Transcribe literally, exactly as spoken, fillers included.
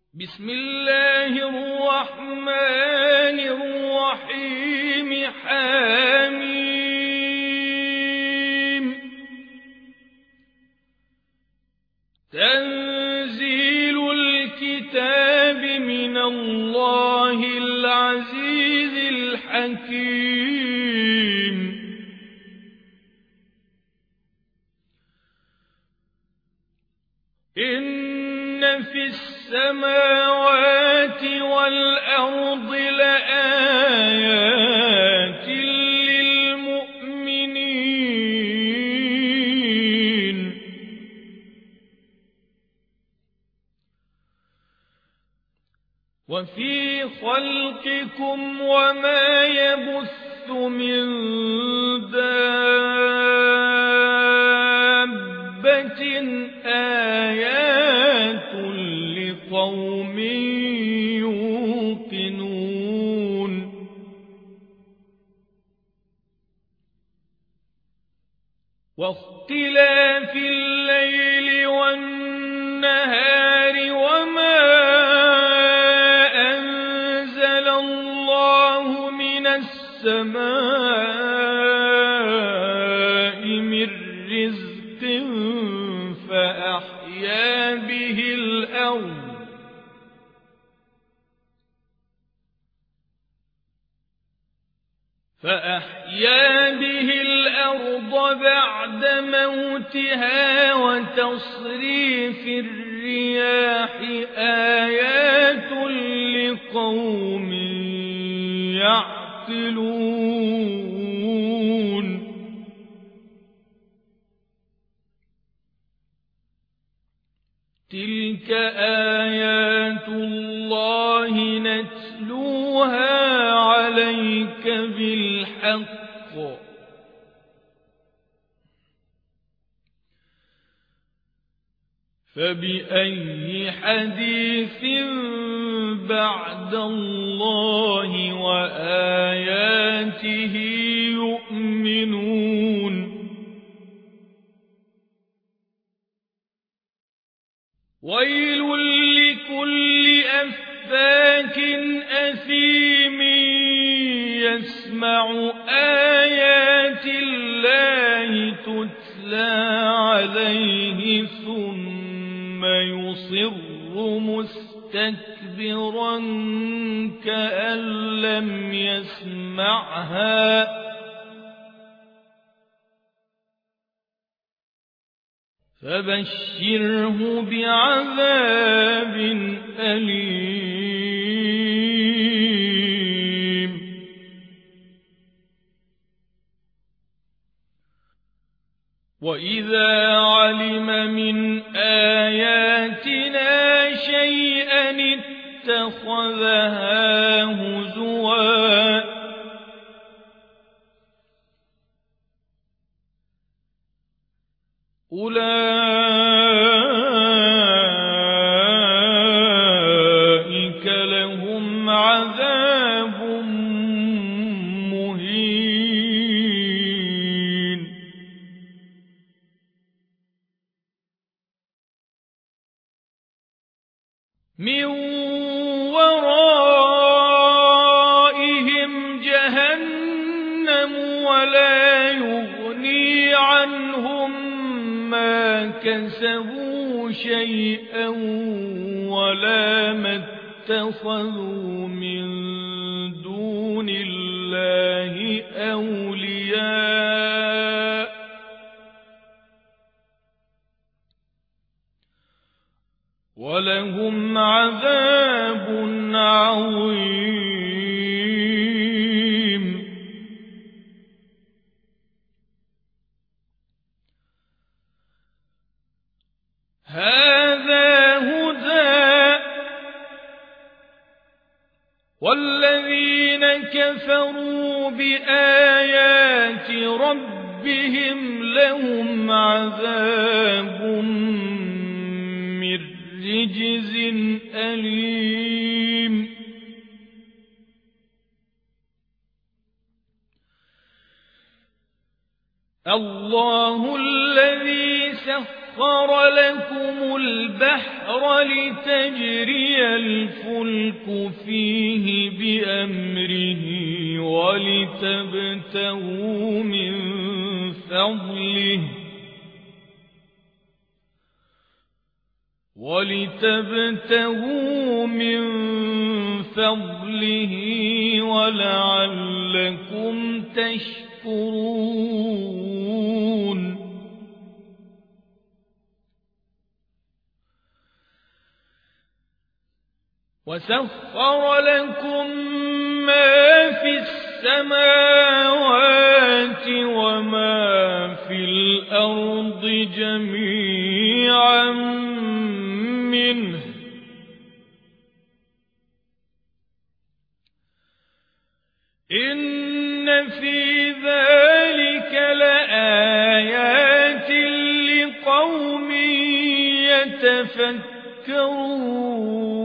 بسم الله الرحمن الرحيم حميم تنزيل الكتاب من الله العزيز الحكيم إن في السماوات والأرض لآيات للمؤمنين وفي خلقكم وما يبث من دابة آيات لقوم يوقنون واختلاف الليل والنهار وما أنزل الله من السماء من رزق فأحيا به الأرض فأحيا به الأرض بعد موتها وتصريف الرياح آيات لقوم يعقلون تلك آيات الله نتلوها عليك بالحق فبأي حديث بعد الله وآياته يؤمنون ويل لكل أفاك أثيم يسمع آيات الله تتلى عليه ثم يصر مستكبرا كأن لم يسمعها فبشره بعذاب أليم وإذا علم من آياتنا شيئا اتخذها هزوا أولئك لهم عذاب مهين من ورائهم جهنم ولا يغني عنهم ما كسبوا شيئا ولا ما اتخذوا من دون الله أولياء ولهم عذاب عظيم هذا هدى والذين كفروا بآيات ربهم لهم عذاب من رجز أليم الله الذي سخر وسخر لكم البحر لتجري الفلك فيه بأمره ولتبتغوا من فضله ولتبتغوا من فضله ولعلكم تشكرون وسخر لكم ما في السماوات وما في الأرض جميعا منه إن في ذلك لآيات لقوم يتفكرون